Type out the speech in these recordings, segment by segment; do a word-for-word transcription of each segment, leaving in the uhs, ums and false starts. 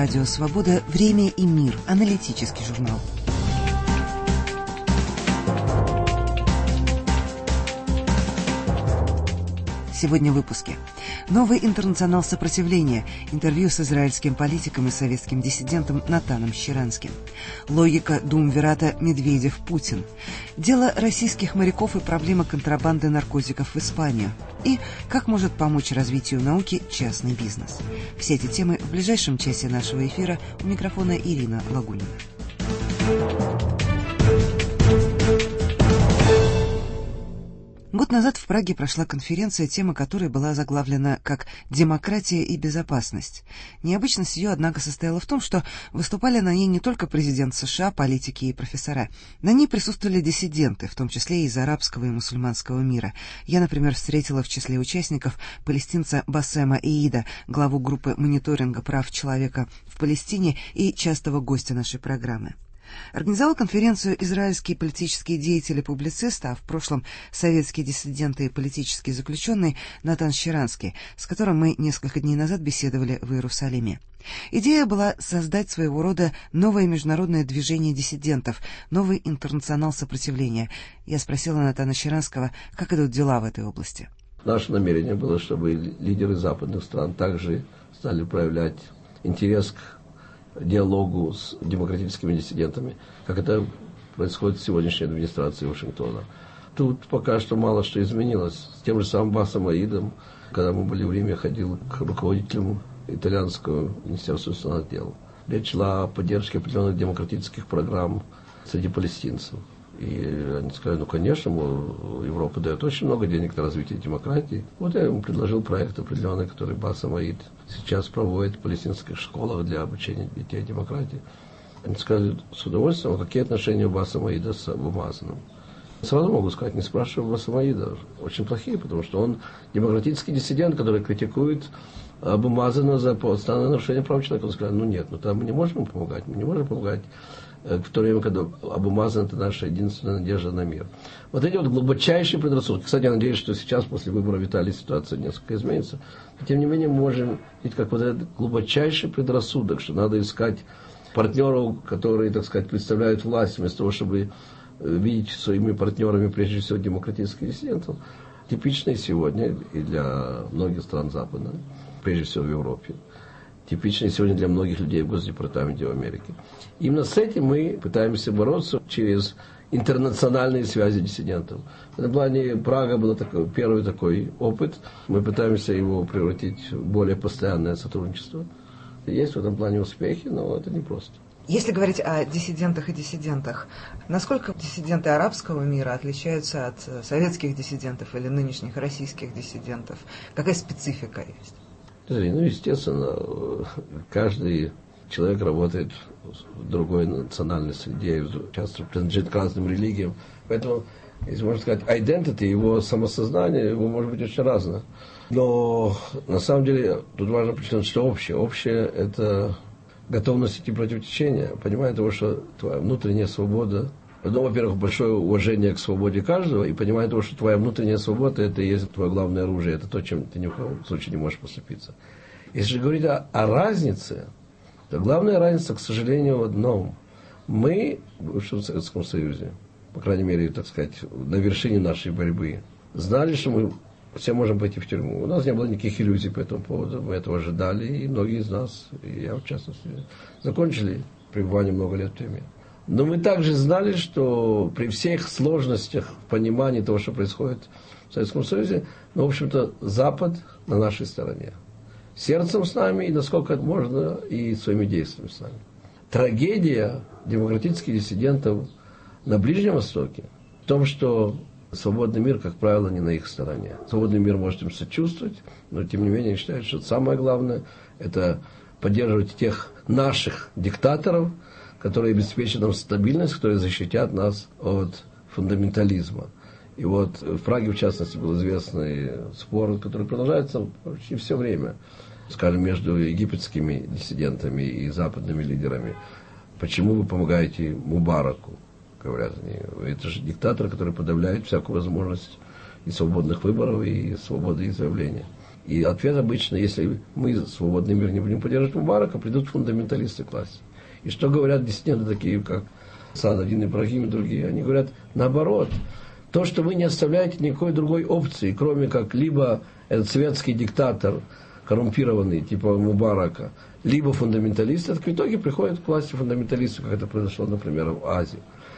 Радио Свобода «Время и мир». Аналитический журнал. Сегодня в выпуске. Новый интернационал сопротивления. Интервью с израильским политиком и советским диссидентом Натаном Щеранским. Логика думвирата Медведев-Путин. Дело российских моряков и проблема контрабанды наркотиков в Испанию. И как может помочь развитию науки частный бизнес. Все эти темы в ближайшем часе нашего эфира. У микрофона Ирина Лагунина. Год назад в Праге прошла конференция, тема которой была заглавлена как «Демократия и безопасность». Необычность ее, однако, состояла в том, что выступали на ней не только президент США, политики и профессора. На ней присутствовали диссиденты, в том числе и из арабского и мусульманского мира. Я, например, встретила в числе участников палестинца Басема Иида, главу группы мониторинга прав человека в Палестине и частого гостя нашей программы. Организовал конференцию израильский политический деятель и публицист, а в прошлом советский диссидент и политический заключенный Натан Щеранский, с которым мы несколько дней назад беседовали в Иерусалиме. Идея была создать своего рода новое международное движение диссидентов, новый интернационал сопротивления. Я спросила Натана Щеранского, как идут дела в этой области. Наше намерение было, чтобы лидеры западных стран также стали проявлять интерес к диалогу с демократическими диссидентами, как это происходит в сегодняшней администрации Вашингтона. Тут пока что мало что изменилось. С тем же самым Басом Аидом, когда мы были в Риме, ходил к руководителю итальянского министерства иностранных дел. Речь шла о поддержке определенных демократических программ среди палестинцев. И они сказали, ну, конечно, мол, Европа дает очень много денег на развитие демократии. Вот я ему предложил проект определенный, который Басем Аид сейчас проводит в палестинских школах для обучения детей демократии. Они сказали с удовольствием, какие отношения у Басема Аида с Абу Мазаном. Сразу могу сказать, не спрашивая Басема Аида, очень плохие, потому что он демократический диссидент, который критикует Абу Мазана за постоянное нарушение прав человека. Он сказал, ну нет, ну там мы не можем ему помогать, мы не можем помогать в то время, когда Абу Мазан – это наша единственная надежда на мир. Вот эти вот глубочайшие предрассудки. Кстати, я надеюсь, что сейчас, после выбора в Италии, ситуация несколько изменится. Но, тем не менее, мы можем видеть, как вот этот глубочайший предрассудок, что надо искать партнеров, которые, так сказать, представляют власть, вместо того, чтобы видеть своими партнерами, прежде всего, демократических диссидентов. Типичный сегодня и для многих стран Запада, прежде всего в Европе. Типичный сегодня для многих людей в Госдепартаменте в Америке. Именно с этим мы пытаемся бороться через интернациональные связи диссидентов. В этом плане Прага был такой, первый такой опыт. Мы пытаемся его превратить в более постоянное сотрудничество. Есть в этом плане успехи, но это непросто. Если говорить о диссидентах и диссидентах, насколько диссиденты арабского мира отличаются от советских диссидентов или нынешних российских диссидентов? Какая специфика есть? Ну, естественно, каждый человек работает в другой национальной среде, часто принадлежит к разным религиям. Поэтому, если можно сказать, identity, его самосознание, его может быть очень разное. Но на самом деле тут важно подчеркнуть, что общее. Общее – это готовность идти против течения, понимание того, что твоя внутренняя свобода. Ну, во-первых, большое уважение к свободе каждого, и понимание того, что твоя внутренняя свобода – это и есть твое главное оружие, это то, чем ты ни в коем случае не можешь поступиться. Если же говорить о, о разнице, то главная разница, к сожалению, в одном. Мы в бывшем Советском Союзе, по крайней мере, так сказать, на вершине нашей борьбы, знали, что мы все можем пойти в тюрьму. У нас не было никаких иллюзий по этому поводу, мы этого ожидали, и многие из нас, и я в частности, закончили пребывание много лет в тюрьме. Но мы также знали, что при всех сложностях в понимании того, что происходит в Советском Союзе, ну, в общем-то, Запад на нашей стороне. Сердцем с нами, и насколько это можно, и своими действиями с нами. Трагедия демократических диссидентов на Ближнем Востоке в том, что свободный мир, как правило, не на их стороне. Свободный мир может им сочувствовать, но, тем не менее, считают, что самое главное – это поддерживать тех наших диктаторов, которые обеспечат нам стабильность, которые защитят нас от фундаментализма. И вот в Праге, в частности, был известный спор, который продолжается почти все время, скажем, между египетскими диссидентами и западными лидерами. Почему вы помогаете Мубараку, говорят они. Это же диктатор, который подавляет всякую возможность и свободных выборов, и свободы изъявления. И ответ обычно, если мы свободный мир не будем поддерживать Мубарака, придут фундаменталисты к власти. И что говорят диссиденты такие, как Саад-ад-Дин Ибрагим и другие? Они говорят, наоборот, то, что вы не оставляете никакой другой опции, кроме как либо этот светский диктатор, коррумпированный, типа Мубарака, либо фундаменталисты, в итоге приходят к власти фундаменталисты, как это произошло, например, в Азии.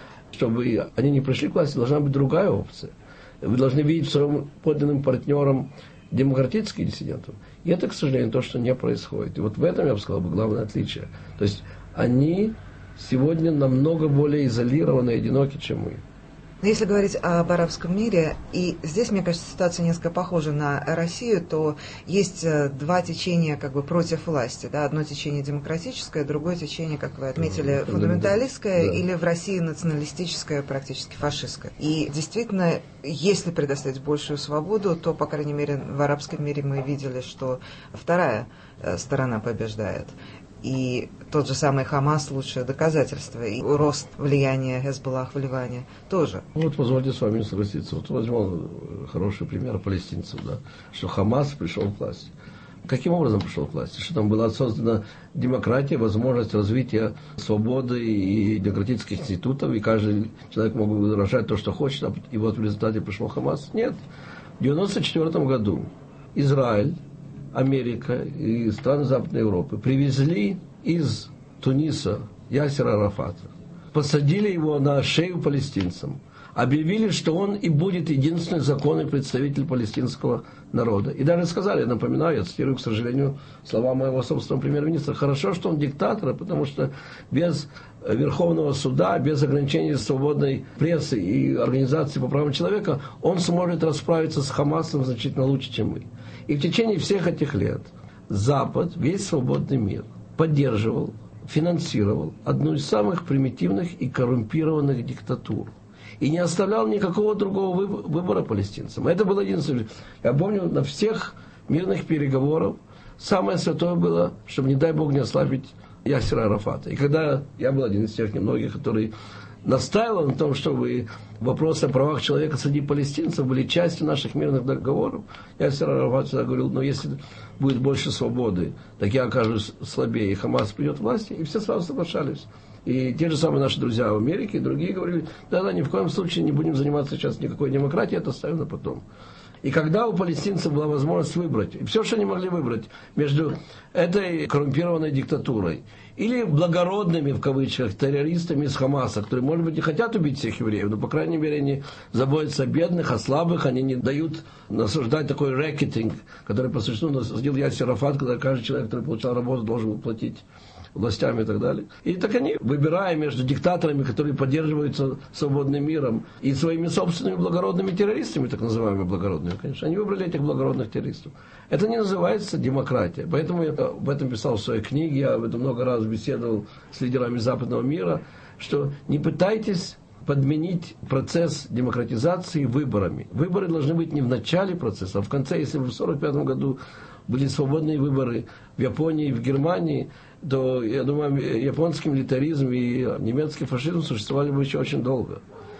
Чтобы они не пришли к власти, должна быть другая опция. Вы должны видеть своим подлинным партнером демократических диссидентов. И это, к сожалению, то, что не происходит. И вот в этом, я бы сказал, главное отличие. То есть они сегодня намного более изолированы и одиноки, чем мы. Но если говорить об арабском мире, и здесь, мне кажется, ситуация несколько похожа на Россию, то есть два течения как бы против власти. Да? Одно течение демократическое, другое течение, как вы отметили, фундаменталистское, да. Или в России националистическое, практически фашистское. И действительно, если предоставить большую свободу, то, по крайней мере, в арабском мире мы видели, что вторая сторона побеждает. И тот же самый Хамас — лучшее доказательство. И рост влияния Хезболлах в Ливане тоже. Вот позвольте с вами согласиться. Вот возьмем хороший пример палестинцев, да, что Хамас пришел к власти. Каким образом пришел к власти? Что там была создана демократия, возможность развития свободы и демократических институтов, и каждый человек мог выражать то, что хочет, и вот в результате пришел Хамас? Нет. В девяносто четвёртом году Израиль, Америка и страны Западной Европы привезли из Туниса Ясера Арафата, посадили его на шею палестинцам, объявили, что он и будет единственный законный представитель палестинского народа. И даже сказали, я напоминаю, я цитирую, к сожалению, слова моего собственного премьер-министра, хорошо, что он диктатор, потому что без Верховного суда, без ограничений свободной прессы и организации по правам человека, он сможет расправиться с Хамасом значительно лучше, чем мы. И в течение всех этих лет Запад, весь свободный мир, поддерживал, финансировал одну из самых примитивных и коррумпированных диктатур. И не оставлял никакого другого выбора палестинцам. Это было единственное. Я помню, на всех мирных переговорах самое святое было, чтобы, не дай Бог, не ослабить Ясера Арафата. И когда я был один из тех немногих, который настаивал на том, чтобы вопросы о правах человека среди палестинцев были частью наших мирных договоров, Ясер Арафат всегда говорил, но если будет больше свободы, так я окажусь слабее, и Хамас придет к власти, и все сразу соглашались. И те же самые наши друзья в Америке и другие говорили, да-да, ни в коем случае не будем заниматься сейчас никакой демократией, это оставим на потом. И когда у палестинцев была возможность выбрать, и все, что они могли выбрать между этой коррумпированной диктатурой или благородными, в кавычках, террористами из Хамаса, которые, может быть, не хотят убить всех евреев, но, по крайней мере, они заботятся о бедных, о слабых, они не дают насаждать такой рэкетинг, который, по существу, насадил Ясер Арафат, когда каждый человек, который получал работу, должен был платить властями и так далее. И так они, выбирая между диктаторами, которые поддерживаются свободным миром, и своими собственными благородными террористами, так называемыми благородными, конечно, они выбрали этих благородных террористов. Это не называется демократия. Поэтому я об этом писал в своей книге, я об этом много раз беседовал с лидерами западного мира, что не пытайтесь подменить процесс демократизации выборами. Выборы должны быть не в начале процесса, а в конце. Если в сорок пятом году были свободные выборы в Японии и в Германии, то, я думаю, японский милитаризм и немецкий фашизм существовали бы еще очень долго.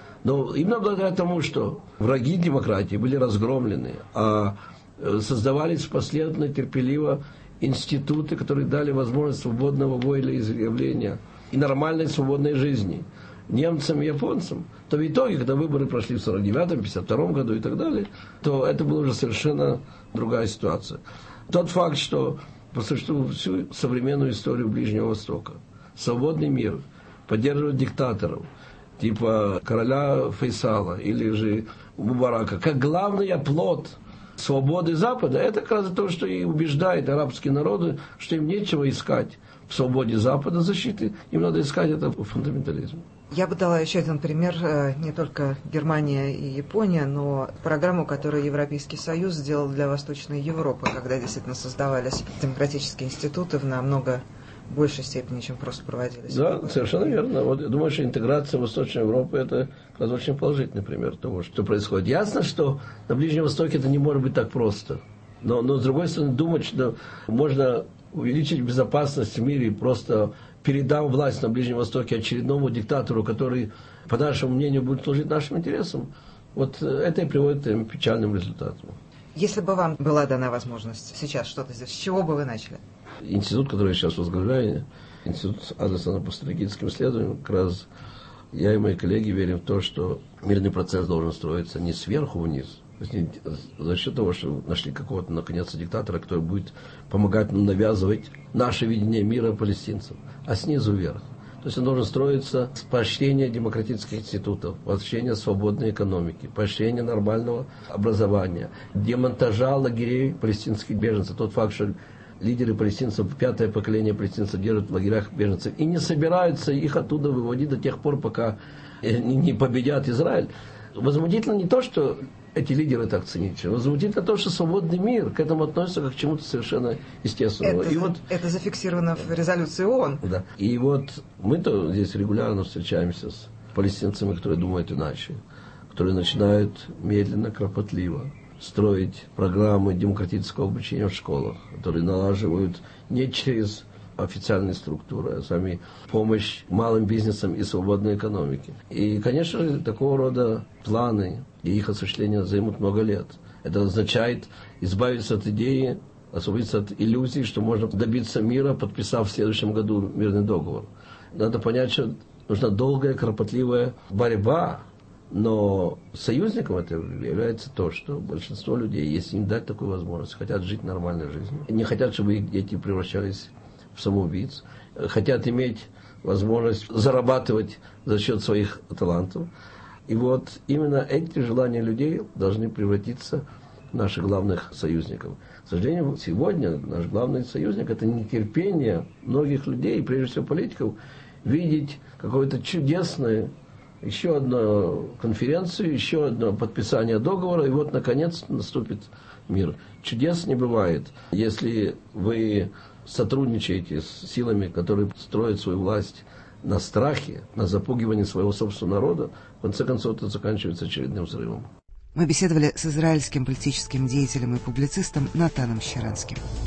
Но именно благодаря тому, что враги демократии были разгромлены, а создавались последовательно, терпеливо институты, которые дали возможность свободного волеизъявления и нормальной свободной жизни немцам и японцам, то в итоге, когда выборы прошли в сорок девятом, пятьдесят втором году и так далее, то это была уже совершенно другая ситуация. Тот факт, что по существу всю современную историю Ближнего Востока свободный мир поддерживает диктаторов, типа короля Фейсала или же Мубарака, как главный оплот свободы Запада, это как раз то, что и убеждает арабские народы, что им нечего искать в свободе Запада защиты, им надо искать это в фундаментализме. Я бы дала еще один пример, не только Германия и Япония, но программу, которую Европейский Союз сделал для Восточной Европы, когда действительно создавались демократические институты в намного большей степени, чем просто проводились. Да, совершенно верно. Вот я думаю, что интеграция Восточной Европы – это как раз очень положительный пример того, что происходит. Ясно, что на Ближнем Востоке это не может быть так просто. Но, но с другой стороны, думать, что можно увеличить безопасность в мире, просто передав власть на Ближнем Востоке очередному диктатору, который, по нашему мнению, будет служить нашим интересам, вот это и приводит к печальным результатам. Если бы вам была дана возможность сейчас что-то сделать, с чего бы вы начали? Институт, который я сейчас возглавляю, Институт адресно-апостолическим исследованиям, как раз я и мои коллеги верим в то, что мирный процесс должен строиться не сверху вниз, то есть не за счет того, что нашли какого-то, наконец, диктатора, который будет помогать нам навязывать наше видение мира палестинцам, а снизу вверх. То есть он должен строиться с поощрения демократических институтов, поощрения свободной экономики, поощрения нормального образования, демонтажа лагерей палестинских беженцев. Тот факт, что лидеры палестинцев, пятое поколение палестинцев держат в лагерях беженцев и не собираются их оттуда выводить до тех пор, пока не победят Израиль. Возмутительно не то, что эти лидеры так циничны. Возмутительно то, что свободный мир к этому относится как к чему-то совершенно естественному. Это, и вот, это зафиксировано в резолюции ООН. Да. И вот мы-то здесь регулярно встречаемся с палестинцами, которые думают иначе, которые начинают медленно, кропотливо строить программы демократического обучения в школах, которые налаживают не через официальные структуры, а сами помощь малым бизнесам и свободной экономике. И, конечно, такого рода планы и их осуществление займут много лет. Это означает избавиться от идеи, освободиться от иллюзий, что можно добиться мира, подписав в следующем году мирный договор. Надо понять, что нужна долгая, кропотливая борьба, но союзником это является то, что большинство людей, если им дать такую возможность, хотят жить нормальной жизнью, не хотят, чтобы их дети превращались в самоубийц, хотят иметь возможность зарабатывать за счет своих талантов. И вот именно эти желания людей должны превратиться в наших главных союзников. К сожалению, сегодня наш главный союзник – это нетерпение многих людей, прежде всего политиков, видеть какое-то чудесное, еще одну конференцию, еще одно подписание договора, и вот, наконец, наступит мир. Чудес не бывает. Если вы сотрудничаете с силами, которые строят свою власть на страхе, на запугивании своего собственного народа, в конце концов это заканчивается очередным взрывом. Мы беседовали с израильским политическим деятелем и публицистом Натаном Щеранским.